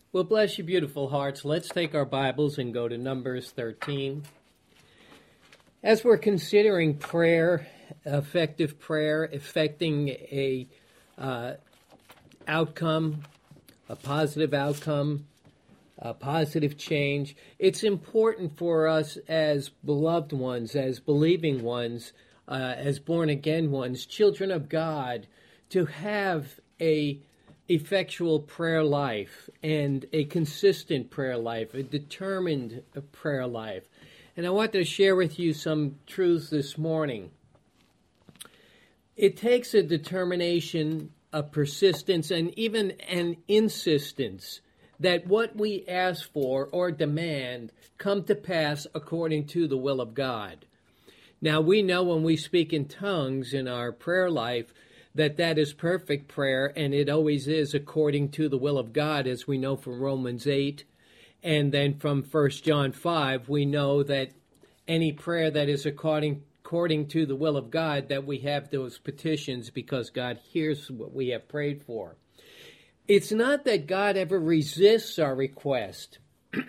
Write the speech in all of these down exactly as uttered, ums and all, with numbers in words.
Well, bless you, beautiful hearts. Let's take our Bibles and go to Numbers thirteen. As we're considering prayer, effective prayer, affecting a uh, outcome, a positive outcome, a positive change, it's important for us as beloved ones, as believing ones, uh, as born-again ones, children of God, to have a effectual prayer life and a consistent prayer life, a determined prayer life. And I want to share with you some truths this morning. It takes a determination, a persistence, and even an insistence that what we ask for or demand come to pass according to the will of God. Now, we know when we speak in tongues in our prayer life that that is perfect prayer, and it always is according to the will of God, as we know from Romans eight. And then from First John five, we know that any prayer that is according, according to the will of God, that we have those petitions because God hears what we have prayed for. It's not that God ever resists our request,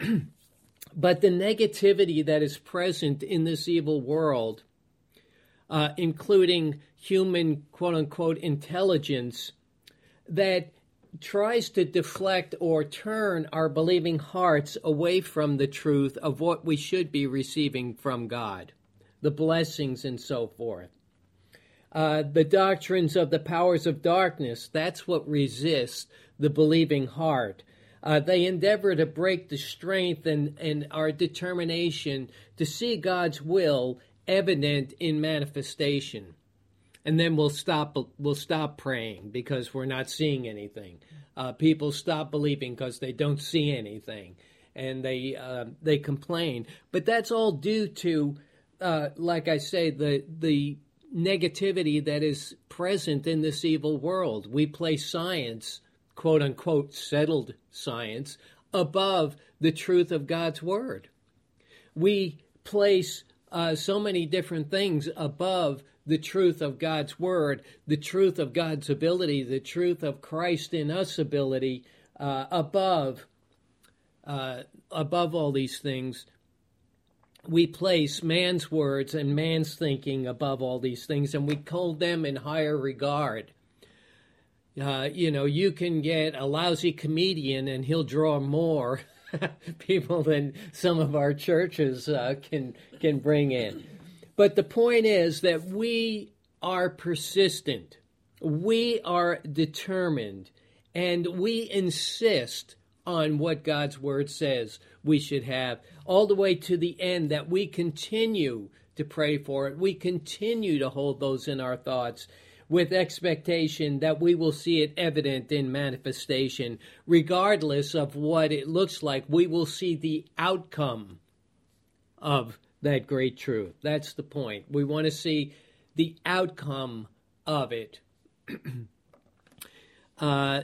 but the negativity that is present in this evil world, uh, including human, quote-unquote, intelligence, that tries to deflect or turn our believing hearts away from the truth of what we should be receiving from God, the blessings and so forth. Uh, the doctrines of the powers of darkness, that's what resists the believing heart. Uh, they endeavor to break the strength and, and our determination to see God's will evident in manifestation. And then we'll stop we'll stop praying because we're not seeing anything. Uh, people stop believing because they don't see anything, and they uh, they complain. But that's all due to, uh, like I say, the the negativity that is present in this evil world. We place science, quote unquote, settled science, above the truth of God's word. We place uh, so many different things above the truth of God's word, the truth of God's ability, the truth of Christ in us ability, uh, above, uh, above all these things. We place man's words and man's thinking above all these things, and we hold them in higher regard. Uh, you know, you can get a lousy comedian and he'll draw more people than some of our churches uh, can can bring in. But the point is that we are persistent, we are determined, and we insist on what God's word says we should have, all the way to the end, that we continue to pray for it. We continue to hold those in our thoughts with expectation that we will see it evident in manifestation. Regardless of what it looks like, we will see the outcome of that great truth. That's the point. We want to see the outcome of it. uh,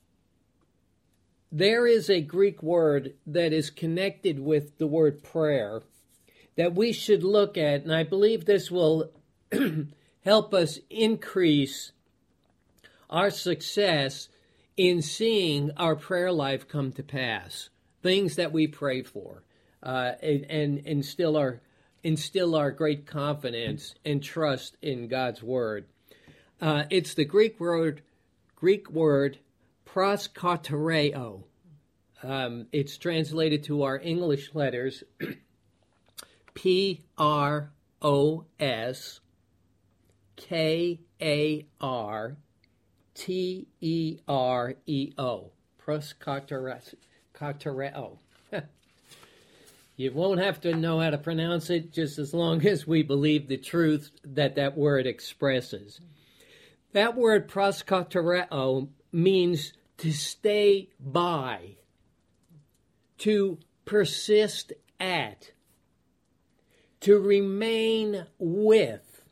there is a Greek word that is connected with the word prayer that we should look at, and I believe this will help us increase our success in seeing our prayer life come to pass, things that we pray for. Uh, and, and instill our instill our great confidence and trust in God's word. Uh, it's the Greek word Greek word proskatereo. Um, it's translated to our English letters P R O S K A R T E R E O. Proskatereo. You won't have to know how to pronounce it, just as long as we believe the truth that that word expresses. That word proskatereo means to stay by, to persist at, to remain with,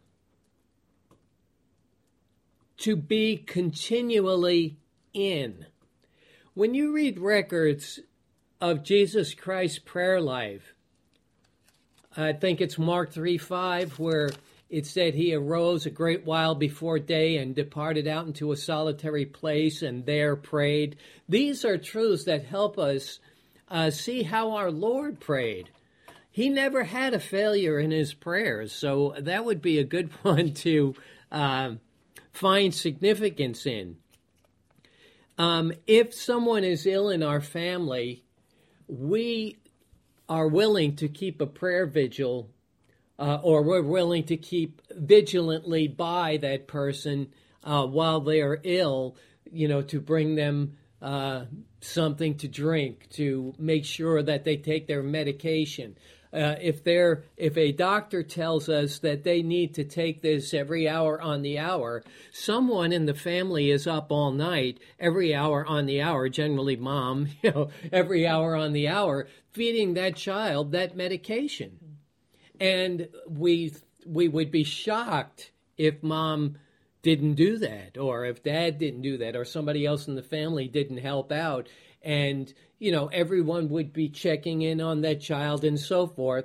to be continually in. When you read records of Jesus Christ's prayer life, I think it's Mark three five, where it said he arose a great while before day and departed out into a solitary place and there prayed. These are truths that help us uh, see how our Lord prayed. He never had a failure in his prayers, so that would be a good one to uh, find significance in. Um, if someone is ill in our family, we are willing to keep a prayer vigil, uh, or we're willing to keep vigilantly by that person uh, while they are ill, you know, to bring them uh, something to drink, to make sure that they take their medication. Uh, if they're, if a doctor tells us that they need to take this every hour on the hour, someone in the family is up all night, every hour on the hour, generally mom, you know, every hour on the hour, feeding that child that medication. And we we would be shocked if mom didn't do that, or if dad didn't do that, or somebody else in the family didn't help out. And, you know, everyone would be checking in on that child and so forth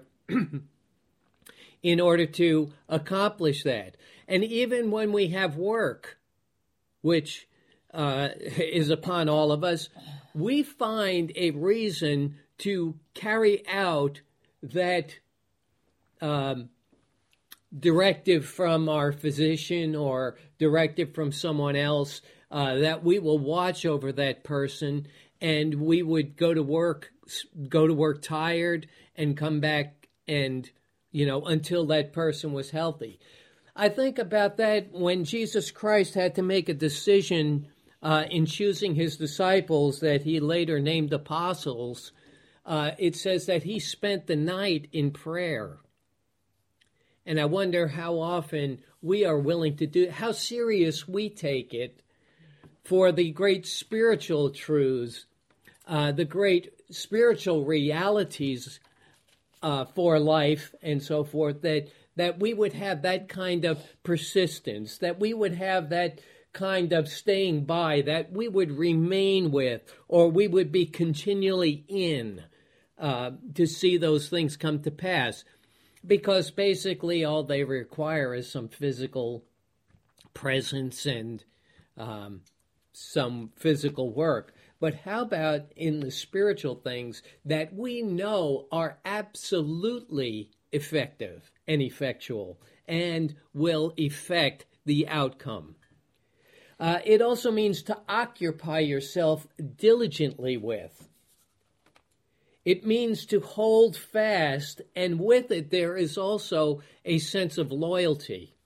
in order to accomplish that. And even when we have work, which uh, is upon all of us, we find a reason to carry out that um, directive from our physician or directive from someone else, uh, that we will watch over that person. And we would go to work, go to work tired and come back and, you know, until that person was healthy. I think about that when Jesus Christ had to make a decision uh, in choosing his disciples that he later named apostles. Uh, it says that he spent the night in prayer. And I wonder how often we are willing to do, how serious we take it for the great spiritual truths, uh, the great spiritual realities uh, for life and so forth, that, that we would have that kind of persistence, that we would have that kind of staying by, that we would remain with, or we would be continually in uh, to see those things come to pass. Because basically all they require is some physical presence and um, some physical work. But how about in the spiritual things that we know are absolutely effective and effectual and will effect the outcome? Uh, it also means to occupy yourself diligently with. It means to hold fast, and with it there is also a sense of loyalty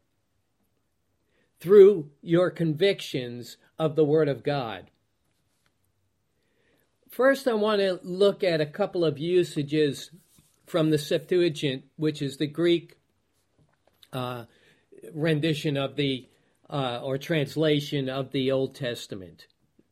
through your convictions of the Word of God. First, I want to look at a couple of usages from the Septuagint, which is the Greek uh, rendition of the, uh, or translation of the Old Testament.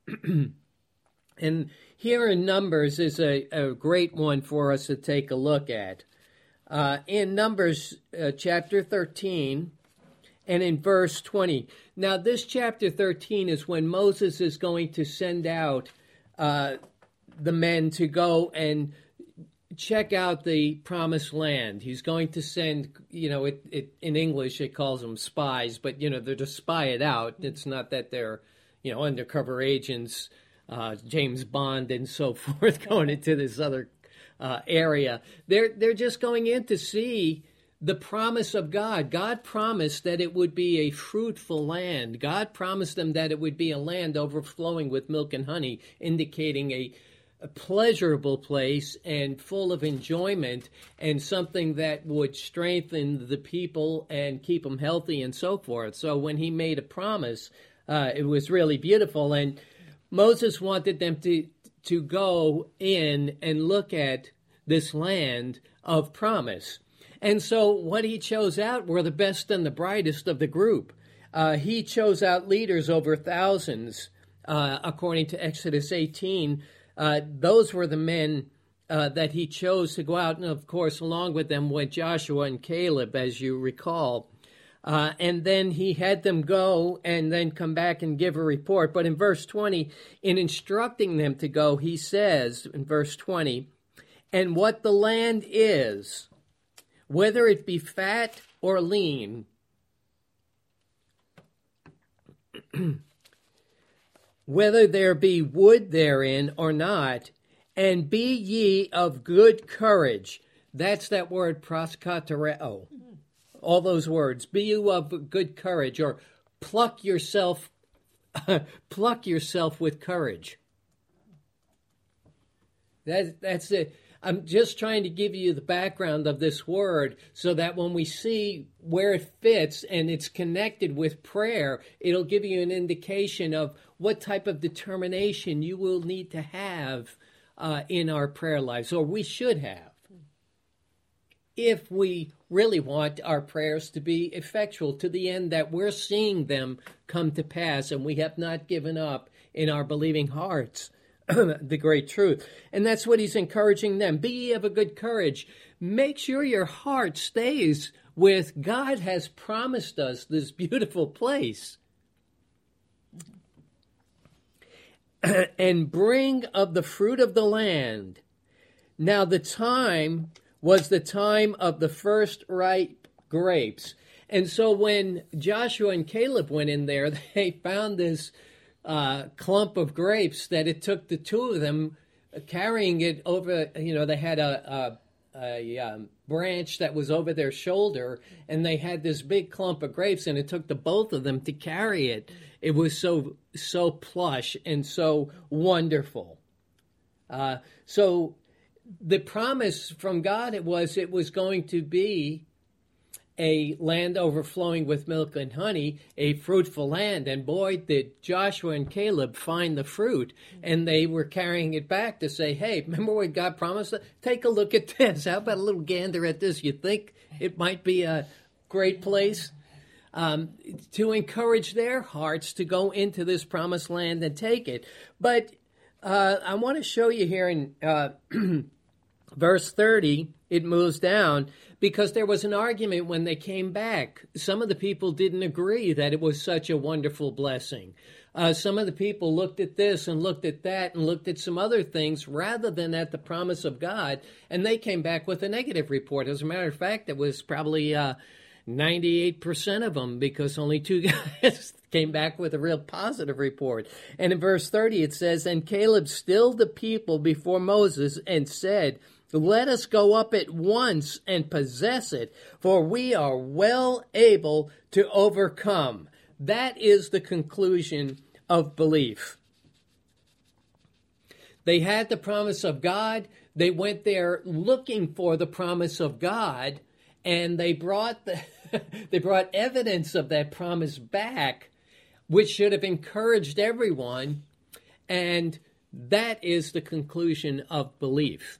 And here in Numbers is a, a great one for us to take a look at. Uh, in Numbers uh, chapter thirteen and in verse twenty. Now this chapter thirteen is when Moses is going to send out uh, the men to go and check out the promised land. He's going to send, you know, it, it in English it calls them spies, but, you know, they're to spy it out. It's not that they're, you know, undercover agents, Uh, James Bond and so forth, going into this other uh, area. They're they're just going in to see the promise of God. God promised that it would be a fruitful land. God promised them that it would be a land overflowing with milk and honey, indicating a, a pleasurable place and full of enjoyment and something that would strengthen the people and keep them healthy and so forth. So when he made a promise, uh, it was really beautiful. And Moses wanted them to to go in and look at this land of promise. And so what he chose out were the best and the brightest of the group. Uh, he chose out leaders over thousands, uh, according to Exodus eighteen. Uh, those were the men uh, that he chose to go out. And, of course, along with them went Joshua and Caleb, as you recall. Uh, and then he had them go and then come back and give a report. But in verse twenty, in instructing them to go, he says in verse twenty, and what the land is, whether it be fat or lean, whether there be wood therein or not, and be ye of good courage. That's that word proskatereo. All those words. Be you of good courage, or pluck yourself, pluck yourself with courage. That, that's it. I'm just trying to give you the background of this word so that when we see where it fits and it's connected with prayer, it'll give you an indication of what type of determination you will need to have uh, in our prayer lives, or we should have, if we really want our prayers to be effectual to the end that we're seeing them come to pass and we have not given up in our believing hearts the great truth. And that's what he's encouraging them. Be ye of a good courage. Make sure your heart stays with God has promised us this beautiful place. And bring of the fruit of the land. Now the time was the time of the first ripe grapes. And so when Joshua and Caleb went in there, they found this uh, clump of grapes that it took the two of them carrying it over. You know, they had a, a, a um, branch that was over their shoulder, and they had this big clump of grapes, and it took the both of them to carry it. It was so, so plush and so wonderful. Uh, so the promise from God, it was it was going to be a land overflowing with milk and honey, a fruitful land. And boy, did Joshua and Caleb find the fruit, and they were carrying it back to say, hey, remember what God promised? Take a look at this. How about a little gander at this? You think it might be a great place? Um, to encourage their hearts to go into this promised land and take it. But uh, I want to show you here in uh, verse thirty, it moves down, because there was an argument when they came back. Some of the people didn't agree that it was such a wonderful blessing. Uh, some of the people looked at this and looked at that and looked at some other things rather than at the promise of God, and they came back with a negative report. As a matter of fact, it was probably uh, ninety-eight percent of them, because only two guys came back with a real positive report. And in verse thirty, it says, and Caleb stilled the people before Moses and said, let us go up at once and possess it, for we are well able to overcome. That is the conclusion of belief. They had the promise of God. They went there looking for the promise of God, and they brought the they brought evidence of that promise back, which should have encouraged everyone. And that is the conclusion of belief.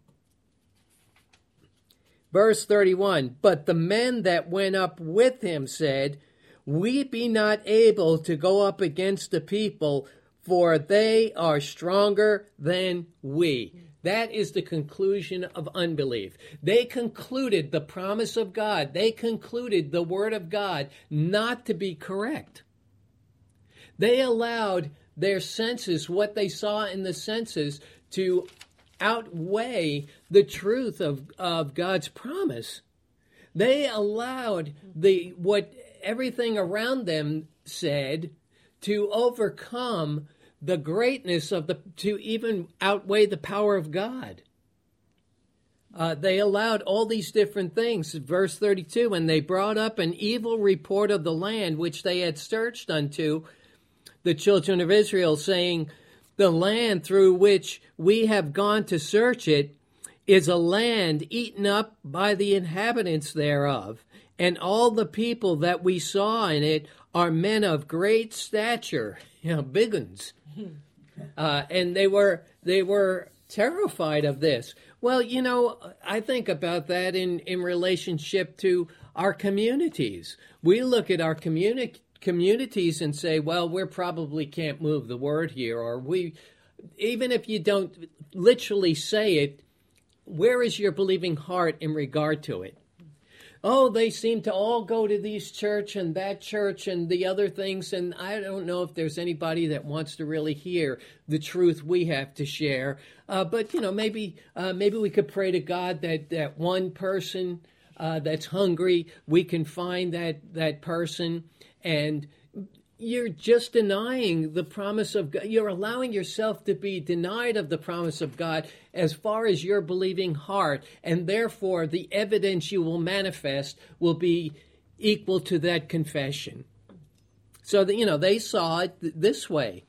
Verse thirty-one, but the men that went up with him said, we be not able to go up against the people, for they are stronger than we. That is the conclusion of unbelief. They concluded the promise of God. They concluded the word of God not to be correct. They allowed their senses, what they saw in the senses, to outweigh the truth of, of God's promise. They allowed the what everything around them said to overcome the greatness of the, to even outweigh the power of God. Uh, they allowed all these different things. Verse thirty-two, and they brought up an evil report of the land which they had searched unto the children of Israel, saying, the land through which we have gone to search it is a land eaten up by the inhabitants thereof, and all the people that we saw in it are men of great stature, you know, big uns. Uh, and they were they were terrified of this. Well, you know, I think about that in, in relationship to our communities. We look at our communi- communities and say, well, we probably can't move the word here, or we, even if you don't literally say it, where is your believing heart in regard to it? Oh, they seem to all go to these church and that church and the other things, and I don't know if there's anybody that wants to really hear the truth we have to share. Uh, but, you know, maybe uh, maybe we could pray to God that, that one person uh, that's hungry. We can find that, that person, and you're just denying the promise of God. You're allowing yourself to be denied of the promise of God as far as your believing heart, and therefore the evidence you will manifest will be equal to that confession. So that, you know, they saw it th- this way.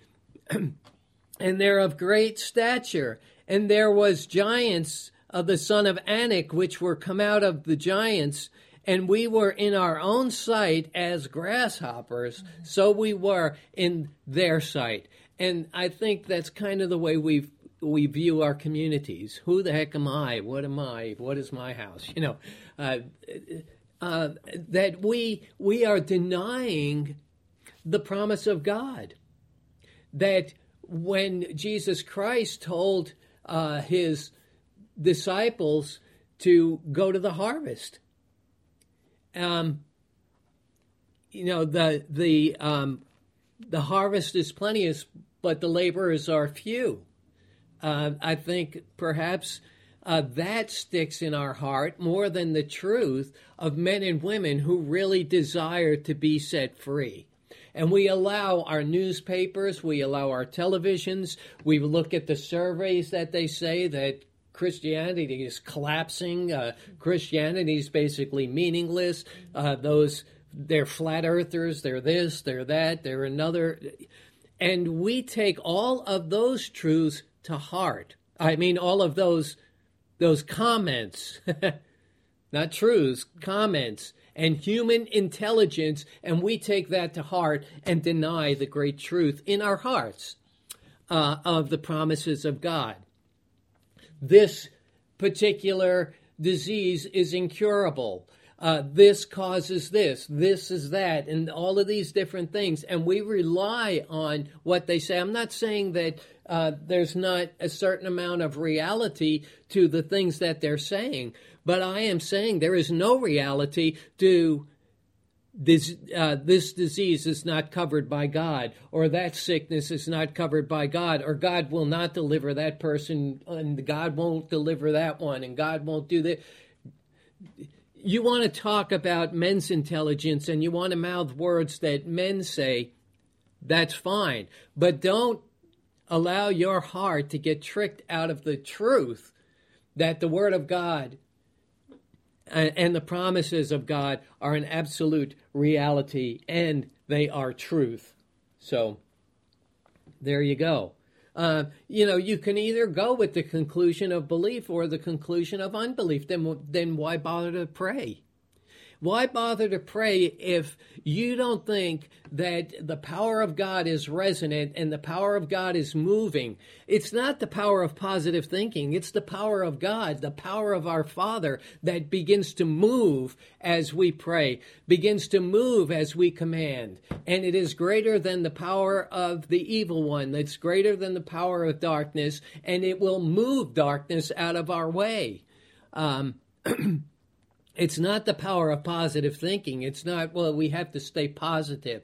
And they're of great stature. And there was giants of the son of Anak, which were come out of the giants, and we were in our own sight as grasshoppers, mm-hmm. so we were in their sight. And I think that's kind of the way we we view our communities. Who the heck am I? What am I? What is my house? You know, uh, uh, that we we are denying the promise of God. That when Jesus Christ told uh, his disciples to go to the harvest, um, you know, the the um, the harvest is plenteous, but the laborers are few. Uh, I think perhaps uh, that sticks in our heart more than the truth of men and women who really desire to be set free. And we allow our newspapers, we allow our televisions, we look at the surveys that they say that Christianity is collapsing, uh, Christianity is basically meaningless, uh, those, they're flat earthers, they're this, they're that, they're another. And we take all of those truths to heart. I mean, all of those, those comments, not truths, comments, and human intelligence, and we take that to heart and deny the great truth in our hearts uh, of the promises of God. This particular disease is incurable. Uh, this causes this, this is that, and all of these different things, and we rely on what they say. I'm not saying that uh, there's not a certain amount of reality to the things that they're saying, but I am saying there is no reality to this, uh, this disease is not covered by God, or that sickness is not covered by God, or God will not deliver that person, and God won't deliver that one, and God won't do that. You want to talk about men's intelligence, and you want to mouth words that men say, that's fine. But don't allow your heart to get tricked out of the truth that the Word of God and the promises of God are an absolute reality, and they are truth. So, there you go. Uh, you know, you can either go with the conclusion of belief or the conclusion of unbelief. Then, then why bother to pray? Why bother to pray if you don't think that the power of God is resonant and the power of God is moving? It's not the power of positive thinking. It's the power of God, the power of our Father that begins to move as we pray, begins to move as we command. And it is greater than the power of the evil one. That's greater than the power of darkness, and it will move darkness out of our way. Um It's not the power of positive thinking. It's not, well, we have to stay positive.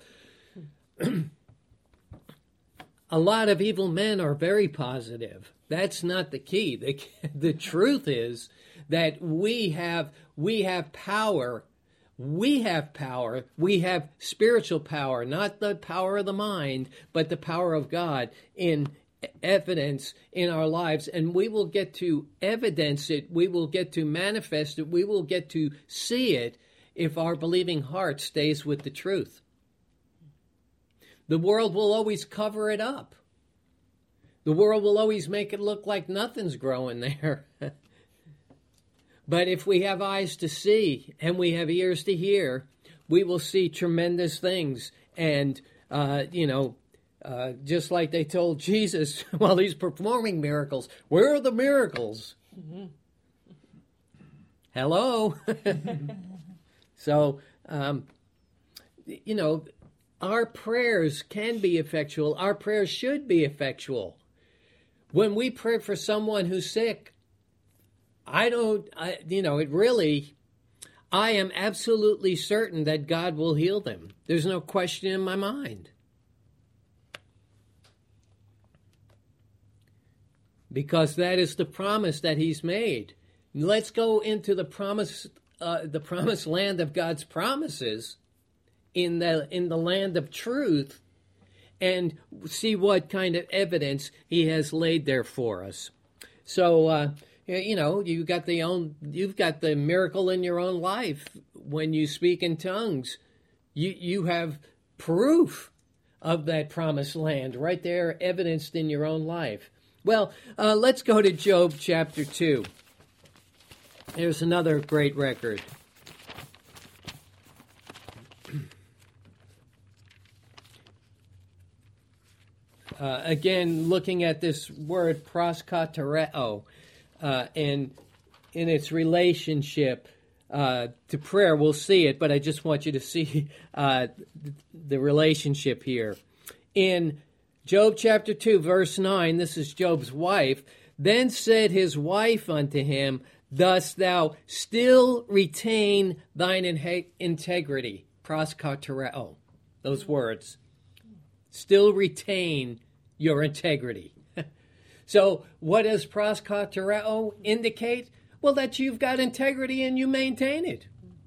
A lot of evil men are very positive. That's not the key. The, the truth is that we have we have power. We have power. We have spiritual power, not the power of the mind, but the power of God in evidence in our lives, and we will get to evidence it, we will get to manifest it, we will get to see it if our believing heart stays with the truth. The world will always cover it up. The world will always make it look like nothing's growing there. But if we have eyes to see and we have ears to hear, we will see tremendous things. And, uh, you know, Uh, just like they told Jesus while he's performing miracles, where are the miracles? Mm-hmm. Hello? So, um, you know, our prayers can be effectual. Our prayers should be effectual. When we pray for someone who's sick, I don't, I, you know, it really, I am absolutely certain that God will heal them. There's no question in my mind. Because that is the promise that he's made. Let's go into the promise uh, the promised land of God's promises in the in the land of truth, and see what kind of evidence he has laid there for us. So, uh, you know, you got the own, you've got the miracle in your own life when you speak in tongues. You you have proof of that promised land right there, evidenced in your own life. Well, uh, let's go to Job chapter two. Here's another great record. Uh, again, looking at this word proskatereo, uh, and in its relationship uh, to prayer, we'll see it, but I just want you to see uh, the relationship here. In Job chapter two, verse nine, this is Job's wife, then said his wife unto him, dost thou still retain thine in- integrity? Proskatereo, those words. Still retain your integrity. So what does proskatereo indicate? Well, that you've got integrity and you maintain it.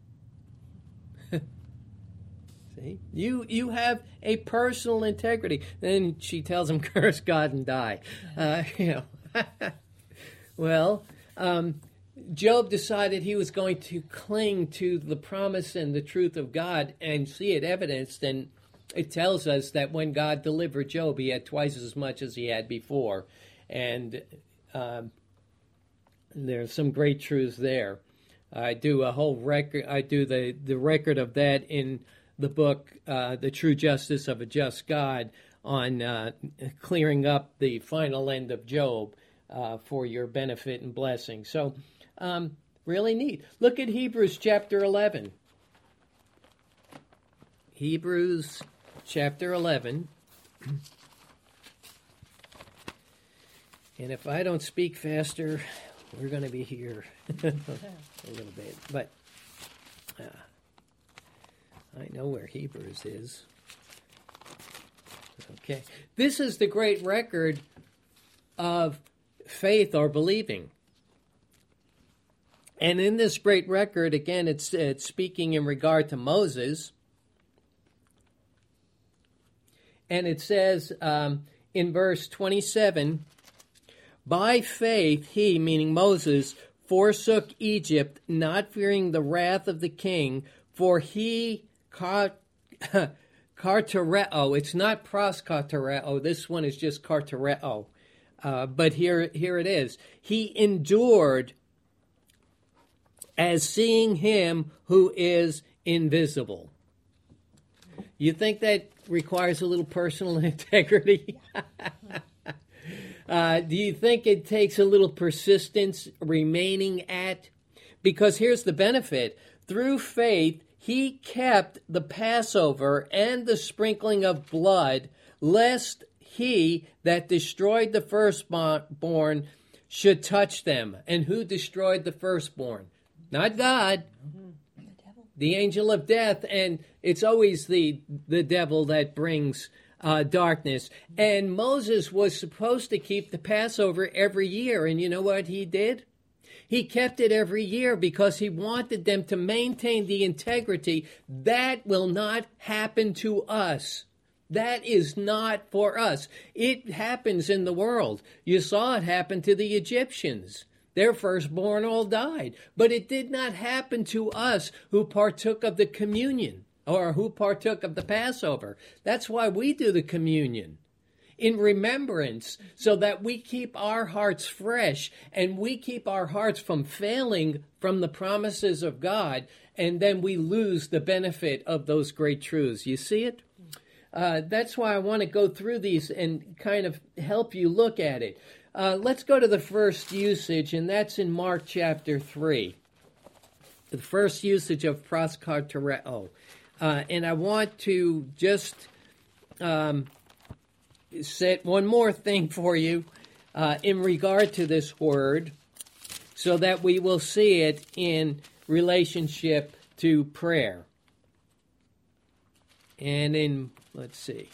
See? You you have a personal integrity. Then she tells him, curse God and die. Uh, you know. Well, um, Job decided he was going to cling to the promise and the truth of God and see it evidenced, and it tells us that when God delivered Job, he had twice as much as he had before. And um, there's some great truths there. I do a whole record, I do the, the record of that in the book, uh, The True Justice of a Just God, on uh, clearing up the final end of Job uh, for your benefit and blessing. So, um, really neat. Look at Hebrews chapter eleven. Hebrews chapter eleven. And if I don't speak faster, we're going to be here a little bit. But uh, I know where Hebrews is. Okay. This is the great record of faith or believing. And in this great record, again, it's, it's speaking in regard to Moses. And it says um, in verse twenty-seven, by faith he, meaning Moses, forsook Egypt, not fearing the wrath of the king, for he cartereo. It's not proskatereo. This one is just cartereo. Uh, but here, here it is. He endured as seeing him who is invisible. You think that requires a little personal integrity? uh, do you think it takes a little persistence remaining at? Because here's the benefit. Through faith, he kept the Passover and the sprinkling of blood, lest he that destroyed the firstborn should touch them. And who destroyed the firstborn? Not God. The angel of death, and it's always the the devil that brings uh, darkness. And Moses was supposed to keep the Passover every year, and you know what he did? He kept it every year because he wanted them to maintain the integrity. That will not happen to us. That is not for us. It happens in the world. You saw it happen to the Egyptians. Their firstborn all died. But it did not happen to us who partook of the communion or who partook of the Passover. That's why we do the communion, in remembrance, so that we keep our hearts fresh and we keep our hearts from failing from the promises of God, and then we lose the benefit of those great truths. You see it? Uh, that's why I want to go through these and kind of help you look at it. Uh, let's go to the first usage, and that's in Mark chapter three. The first usage of proskatereo. Uh, and I want to just um, set one more thing for you uh, in regard to this word, so that we will see it in relationship to prayer. And in, let's see.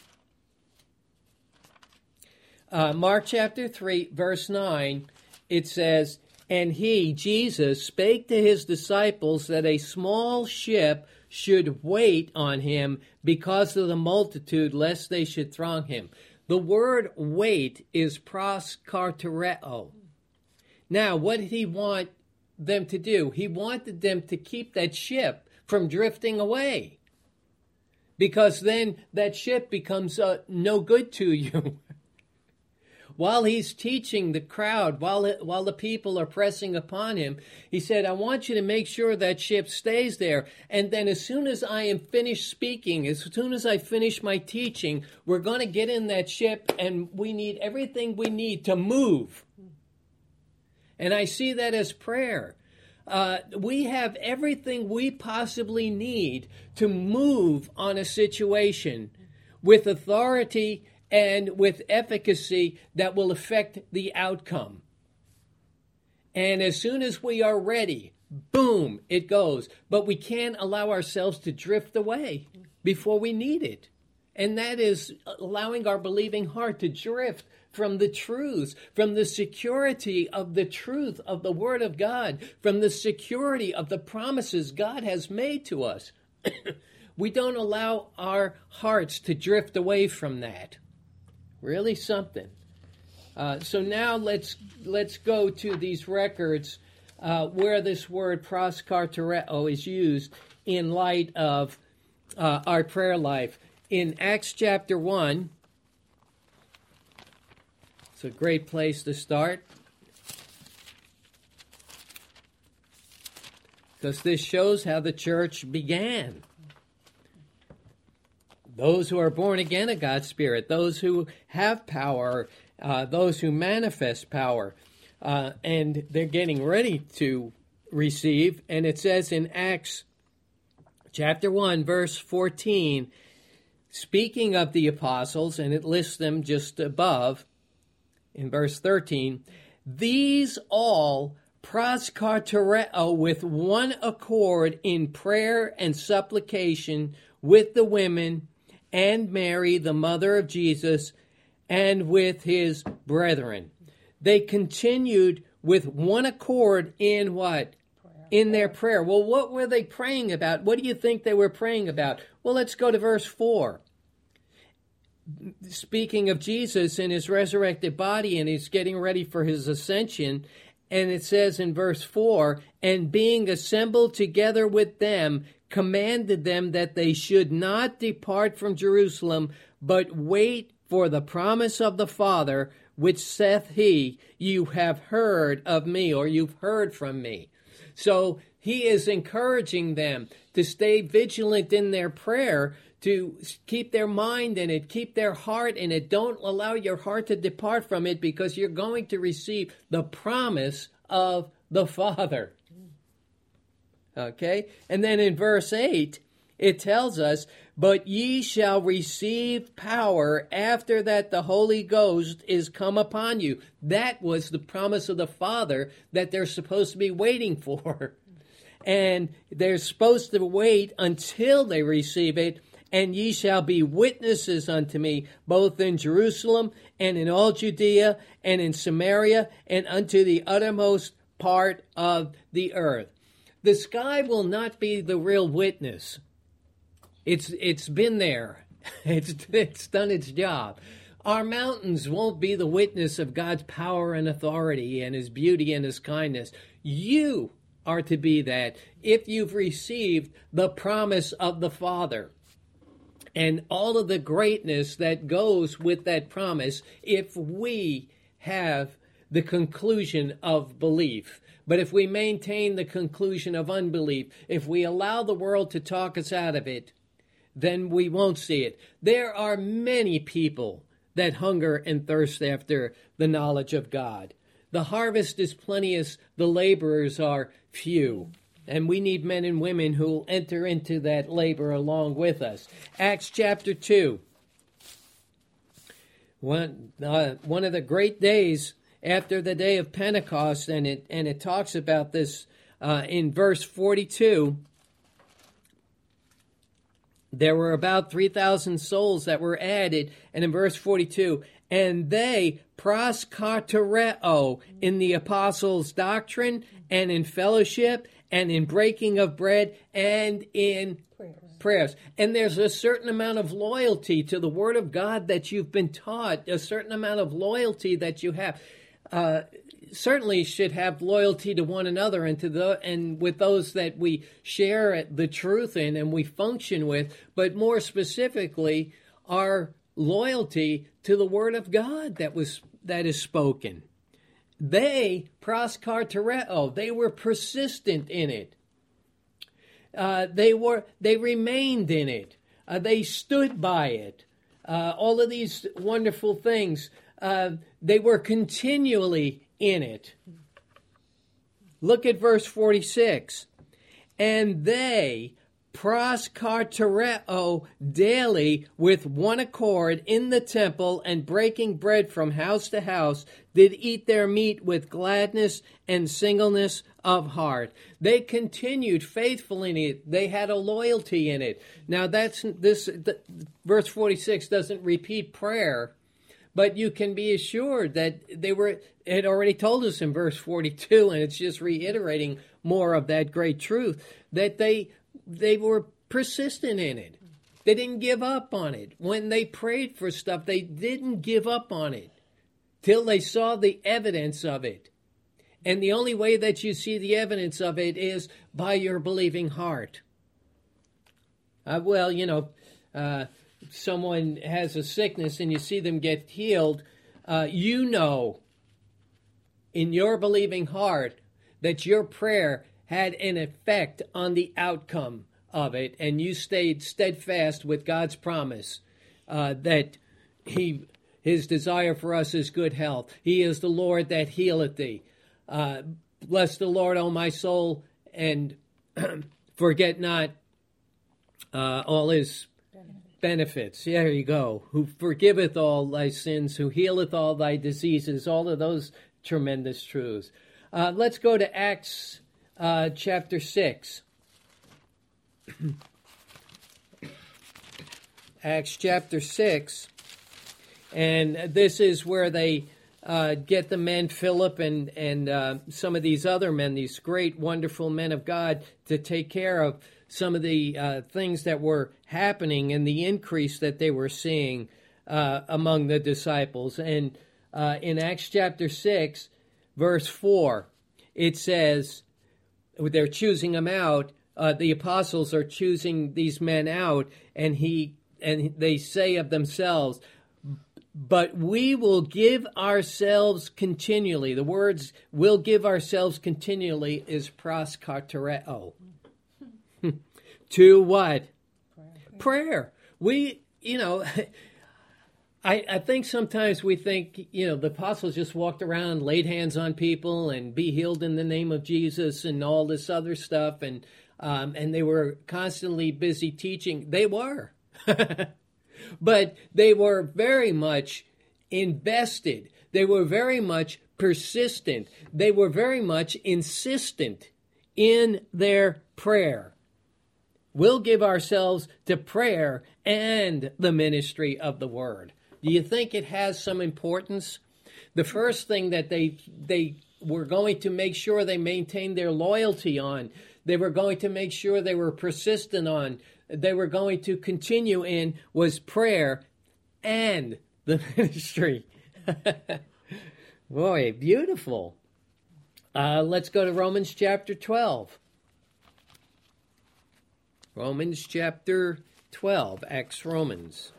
Uh, Mark chapter three, verse nine, it says, And he, Jesus, spake to his disciples that a small ship should wait on him because of the multitude, lest they should throng him. The word wait is proskartereo. Now, what did he want them to do? He wanted them to keep that ship from drifting away, because then that ship becomes uh, no good to you. While he's teaching the crowd, while it, while the people are pressing upon him, he said, I want you to make sure that ship stays there. And then as soon as I am finished speaking, as soon as I finish my teaching, we're going to get in that ship, and we need everything we need to move. And I see that as prayer. Uh, we have everything we possibly need to move on a situation with authority and with efficacy that will affect the outcome. And as soon as we are ready, boom, it goes. But we can't allow ourselves to drift away before we need it. And that is allowing our believing heart to drift from the truths, from the security of the truth of the Word of God, from the security of the promises God has made to us. We don't allow our hearts to drift away from that. Really something. Uh, so now let's let's go to these records uh, where this word proskartereo is used in light of uh, our prayer life. In Acts chapter one, it's a great place to start, because this shows how the church began. Those who are born again of God's Spirit, those who have power, uh, those who manifest power, uh, and they're getting ready to receive. And it says in Acts chapter one, verse fourteen, speaking of the apostles, and it lists them just above in verse thirteen, these all proskartereo with one accord in prayer and supplication with the women and Mary, the mother of Jesus, and with his brethren. They continued with one accord in what? Prayer. In their prayer. Well, what were they praying about? What do you think they were praying about? Well, let's go to verse four. Speaking of Jesus and his resurrected body, and he's getting ready for his ascension, and it says in verse four, and being assembled together with them, commanded them that they should not depart from Jerusalem, but wait for the promise of the Father, which saith he, you have heard of me, or you've heard from me. So he is encouraging them to stay vigilant in their prayer, to keep their mind in it, keep their heart in it. Don't allow your heart to depart from it, because you're going to receive the promise of the Father. Okay? And then in verse eight, it tells us, but ye shall receive power after that the Holy Ghost is come upon you. That was the promise of the Father that they're supposed to be waiting for. And they're supposed to wait until they receive it. And ye shall be witnesses unto me, both in Jerusalem and in all Judea and in Samaria and unto the uttermost part of the earth. The sky will not be the real witness. It's it's been there. It's it's done its job. Our mountains won't be the witness of God's power and authority and his beauty and his kindness. You are to be that if you've received the promise of the Father and all of the greatness that goes with that promise, if we have the conclusion of belief. But if we maintain the conclusion of unbelief, if we allow the world to talk us out of it, then we won't see it. There are many people that hunger and thirst after the knowledge of God. The harvest is plenteous, the laborers are few. And we need men and women who will enter into that labor along with us. Acts chapter two. One, uh, one of the great days after the day of Pentecost, and it and it talks about this uh, in verse forty-two. There were about three thousand souls that were added, and in verse forty-two, And they proskartereo in the apostles' doctrine and in fellowship and in breaking of bread and in Prayers. prayers. And there's a certain amount of loyalty to the Word of God that you've been taught, a certain amount of loyalty that you have. Uh, certainly should have loyalty to one another and to the and with those that we share the truth in and we function with, but more specifically, our loyalty to the Word of God that was that is spoken. They proskartereo, they were persistent in it. Uh, they were they remained in it. Uh, they stood by it. Uh, all of these wonderful things. Uh, they were continually in it. Look at verse forty-six. And they proskartereo daily with one accord in the temple, and breaking bread from house to house, did eat their meat with gladness and singleness of heart. They continued faithful in it. They had a loyalty in it. Now that's this the, verse forty-six doesn't repeat prayer, but you can be assured that they were, it already told us in verse forty-two, and it's just reiterating more of that great truth, that they they were persistent in it. They didn't give up on it. When they prayed for stuff, they didn't give up on it till they saw the evidence of it. And the only way that you see the evidence of it is by your believing heart. Uh, well, you know, uh, someone has a sickness and you see them get healed, uh, you know in your believing heart that your prayer had an effect on the outcome of it, and you stayed steadfast with God's promise uh, that He, His desire for us is good health. He is the Lord that healeth thee. Uh, bless the Lord, O my soul, and forget not uh, all His benefits. There you go. Who forgiveth all thy sins, who healeth all thy diseases, all of those tremendous truths. Uh, let's go to Acts uh, chapter six. Acts chapter six. And this is where they uh, get the men, Philip and, and uh, some of these other men, these great, wonderful men of God, to take care of some of the uh, things that were happening and the increase that they were seeing uh, among the disciples. And uh, in Acts chapter six, verse four, it says, they're choosing them out. Uh, the apostles are choosing these men out, and he and they say of themselves, but we will give ourselves continually. The words "will give ourselves continually" is proskartereo. To what? Prayer. Prayer. We, you know, I, I think sometimes we think, you know, the apostles just walked around, laid hands on people, and be healed in the name of Jesus, and all this other stuff, and um, and they were constantly busy teaching. They were. But they were very much invested. They were very much persistent. They were very much insistent in their prayer. We'll give ourselves to prayer and the ministry of the word. Do you think it has some importance? The first thing that they they were going to make sure they maintained their loyalty on, they were going to make sure they were persistent on, they were going to continue in, was prayer and the ministry. Boy, beautiful. Uh, let's go to Romans chapter twelve. Romans chapter twelve, ex-Romans.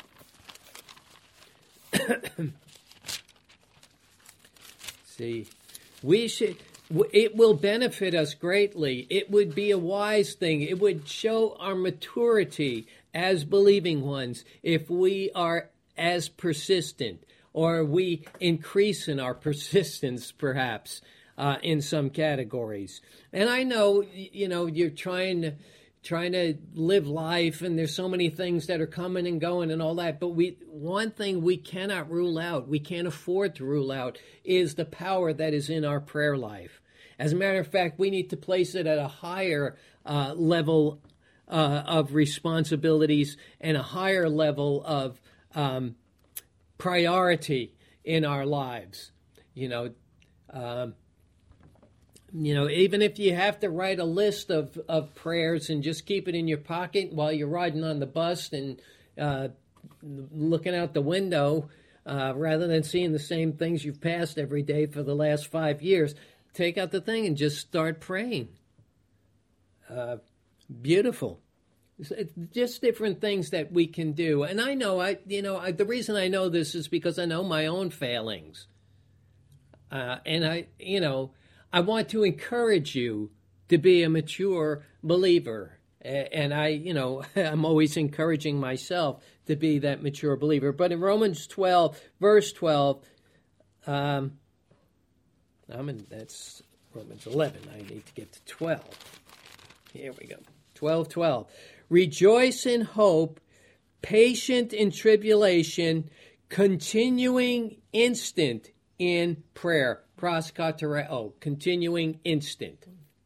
See, we should. It will benefit us greatly. It would be a wise thing. It would show our maturity as believing ones if we are as persistent, or we increase in our persistence, perhaps, uh, in some categories. And I know, you know, you're trying to trying to live life, and there's so many things that are coming and going and all that. But we, one thing we cannot rule out, we can't afford to rule out, is the power that is in our prayer life. As a matter of fact, we need to place it at a higher uh, level uh, of responsibilities and a higher level of um, priority in our lives. You know, um, you know, even if you have to write a list of, of prayers and just keep it in your pocket while you're riding on the bus and uh, looking out the window, uh, rather than seeing the same things you've passed every day for the last five years, take out the thing and just start praying. Uh, beautiful. It's just different things that we can do. And I know, I you know, I, the reason I know this is because I know my own failings. Uh, and I, you know, I want to encourage you to be a mature believer. And I, you know, I'm always encouraging myself to be that mature believer. But in Romans twelve, verse twelve, um, I'm in, that's Romans eleven. I need to get to twelve. Here we go. twelve twelve. Rejoice in hope, patient in tribulation, continuing instant in prayer. Proskatereo, continuing instant.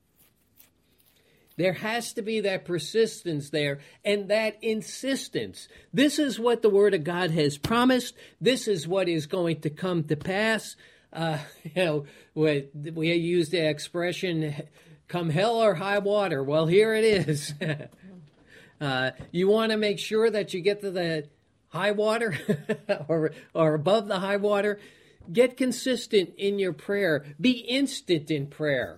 There has to be that persistence there and that insistence. This is what the Word of God has promised. This is what is going to come to pass. Uh, you know, we, we use the expression, come hell or high water. Well, here it is. uh, you want to make sure that you get to the high water or, or above the high water. Get consistent in your prayer. Be instant in prayer.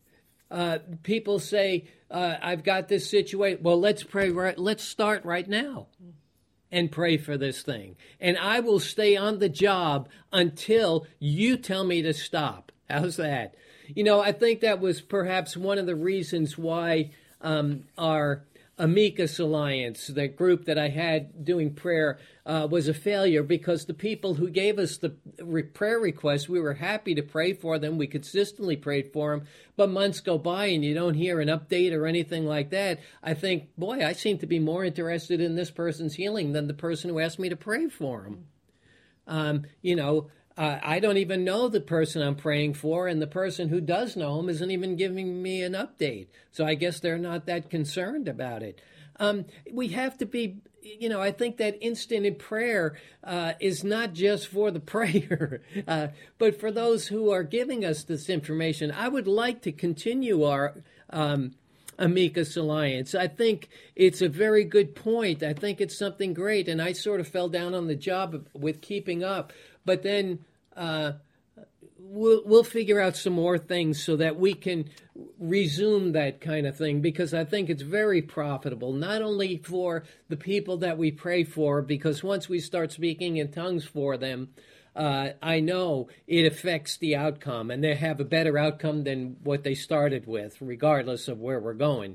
Uh, people say, uh, I've got this situation. Well, let's pray right. Let's start right now and pray for this thing. And I will stay on the job until you tell me to stop. How's that? You know, I think that was perhaps one of the reasons why um, our Amicus Alliance, the group that I had doing prayer, uh, was a failure, because the people who gave us the re- prayer requests, we were happy to pray for them. We consistently prayed for them. But months go by and you don't hear an update or anything like that. I think, boy, I seem to be more interested in this person's healing than the person who asked me to pray for him. Um, you know, uh, I don't even know the person I'm praying for, and the person who does know him isn't even giving me an update. So I guess they're not that concerned about it. Um, we have to be, you know, I think that instant in prayer uh, is not just for the prayer, uh, but for those who are giving us this information. I would like to continue our um, Amicus Alliance. I think it's a very good point. I think it's something great, and I sort of fell down on the job with keeping up. But then uh, we'll, we'll figure out some more things so that we can resume that kind of thing, because I think it's very profitable, not only for the people that we pray for, because once we start speaking in tongues for them, uh, I know it affects the outcome, and they have a better outcome than what they started with, regardless of where we're going.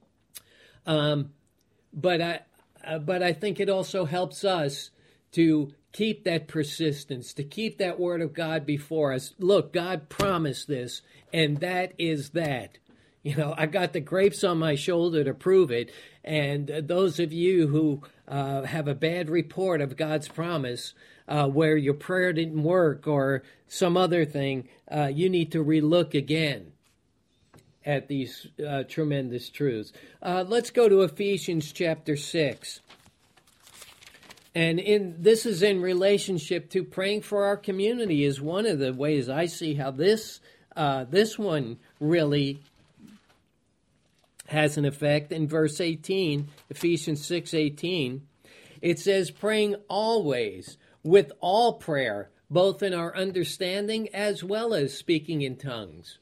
Um, but I, uh, but I think it also helps us to keep that persistence, to keep that Word of God before us. Look, God promised this, and that is that. You know, I got the grapes on my shoulder to prove it, and uh, those of you who uh, have a bad report of God's promise, uh, where your prayer didn't work or some other thing, uh, you need to relook again at these uh, tremendous truths. Uh, let's go to Ephesians chapter six. And in this is in relationship to praying for our community, is one of the ways I see how this uh, this one really has an effect. In verse eighteen, Ephesians six eighteen, it says, praying always with all prayer, both in our understanding as well as speaking in tongues.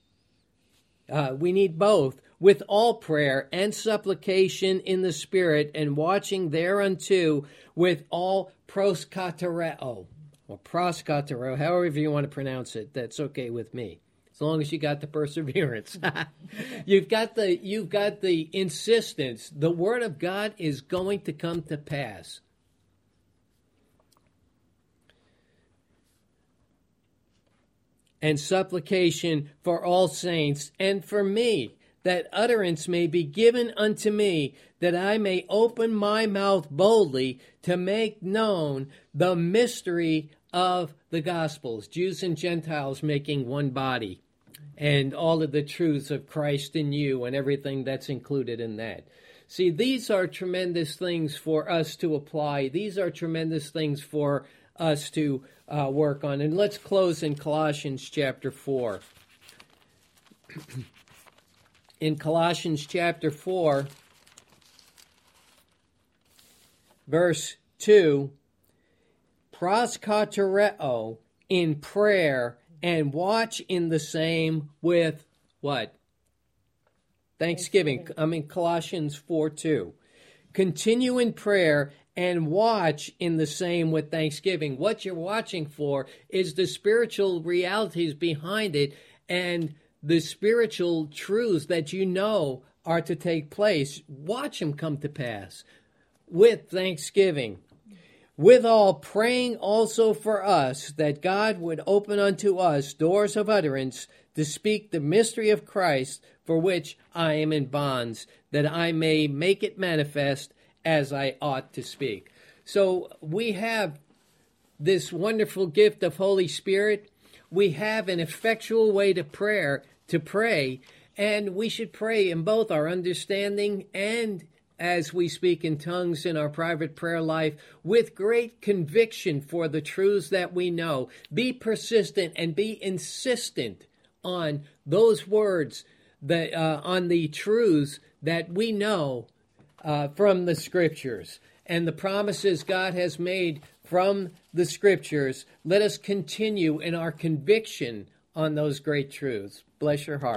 Uh, we need both, with all prayer and supplication in the Spirit, and watching thereunto with all proskatereo, or proskatereo, however you want to pronounce it. That's okay with me, as long as you got the perseverance. you've got the you've got the insistence. The Word of God is going to come to pass. And supplication for all saints, and for me, that utterance may be given unto me, that I may open my mouth boldly to make known the mystery of the Gospels, Jews and Gentiles making one body, and all of the truths of Christ in you and everything that's included in that. See, these are tremendous things for us to apply. These are tremendous things for us to uh, work on. And let's close in Colossians chapter four. In Colossians chapter four, verse two, proskatereo, in prayer, and watch in the same with what? Thanksgiving. I mean, Colossians four two. Continue in prayer and watch in the same with thanksgiving. What you're watching for is the spiritual realities behind it and the spiritual truths that you know are to take place. Watch them come to pass with thanksgiving. Withal, praying also for us that God would open unto us doors of utterance to speak the mystery of Christ, for which I am in bonds, that I may make it manifest as I ought to speak. So we have this wonderful gift of Holy Spirit. We have an effectual way to prayer, to pray, and we should pray in both our understanding and as we speak in tongues in our private prayer life with great conviction for the truths that we know. Be persistent and be insistent on those words, that uh, on the truths that we know uh, from the Scriptures and the promises God has made from the Scriptures. Let us continue in our conviction on those great truths. Bless your heart.